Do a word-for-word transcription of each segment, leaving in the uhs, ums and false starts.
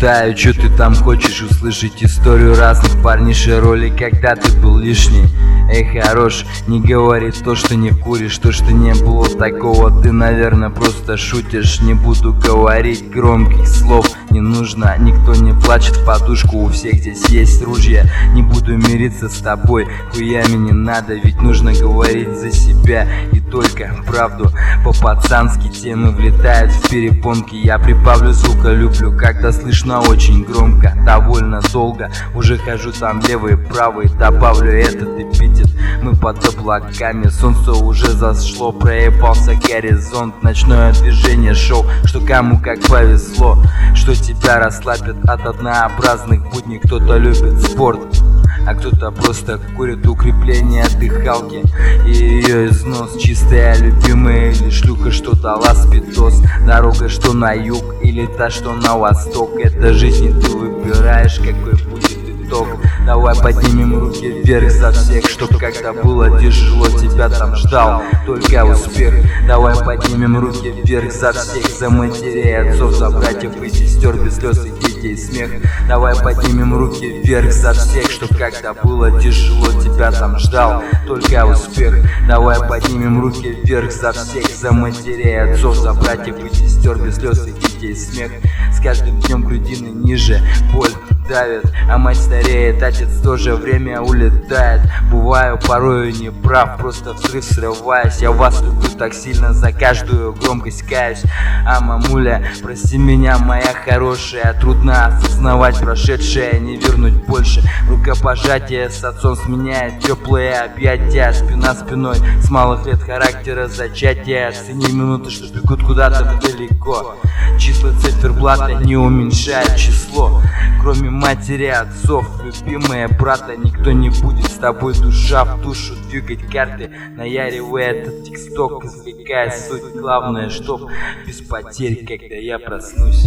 читаю, что ты там хочешь услышать историю разных парнишей, роли, когда ты был лишний. Эй, хорош, не говори то, что не куришь, то, что не было такого, ты, наверное, просто шутишь. Не буду говорить громких слов, не нужно, никто не плачет в подушку, у всех здесь есть ружья. Не буду мириться с тобой, хуями не надо, ведь нужно говорить за себя и только правду. По-пацански темы влетают в перепонки, я прибавлю звука, люблю, когда слышно очень громко. Довольно долго, уже хожу там левый, правый, добавлю этот эпитет. Мы под облаками, солнце уже зашло, проебался горизонт, ночное движение шоу, что кому как повезло, что тебя расслабит от однообразных будней. Кто-то любит спорт, а кто-то просто курит укрепление дыхалки и ее износ. Чистая любимая или шлюха, что дала спидос. Дорога, что на юг или та, что на восток. Это жизнь, и ты выбираешь, какой будет итог. Давай поднимем руки вверх за всех, чтоб когда было тяжело, тебя там ждал только успех. Давай поднимем руки вверх за всех, за матерей, отцов, за братьев и сестер, без слез и детей смех. Давай поднимем руки вверх за всех, чтоб когда было тяжело, тебя там ждал только успех. Давай поднимем руки вверх за всех, за матерей, отцов, за братьев и сестер, без слез и детей смех. С каждым днем грудины ниже, боль давит, а мать стареет, отец тоже, время улетает. Бываю порою не прав, просто взрыв срываюсь. Я вас люблю так сильно, за каждую громкость каюсь. А мамуля, прости меня, моя хорошая, трудно осознавать прошедшее, не вернуть больше. Рукопожатие с отцом сменяет теплые объятия, спина спиной, с малых лет характера зачатия. Цени минуты, что бегут куда-то далеко, числа циферблата не уменьшает число. Кроме матери, отцов, любимые брата, никто не будет с тобой душа в душу двигать карты. Наяривая этот тексток, извлекая суть. Главное, чтоб без потерь, когда я проснусь.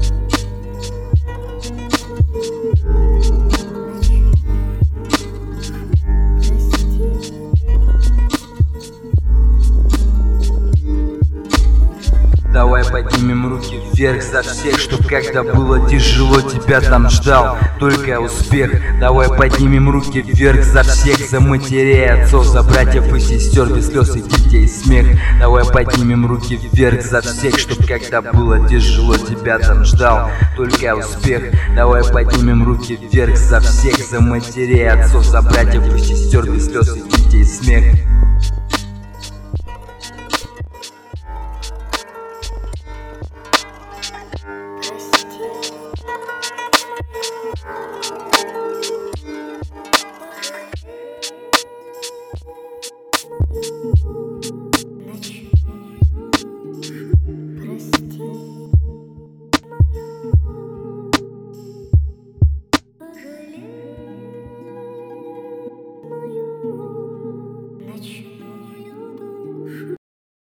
Давай поднимем руки вверх за всех, чтоб когда было тяжело, тебя там ждал только успех. Давай поднимем руки вверх за всех, за матерей, отцов, за братьев и сестер, без слез и детей смех. Давай поднимем руки вверх за всех, чтоб когда было тяжело, тебя там ждал только успех. Давай поднимем руки вверх за всех, за матерей, отцов, за братьев и сестер, без слез и детей смех.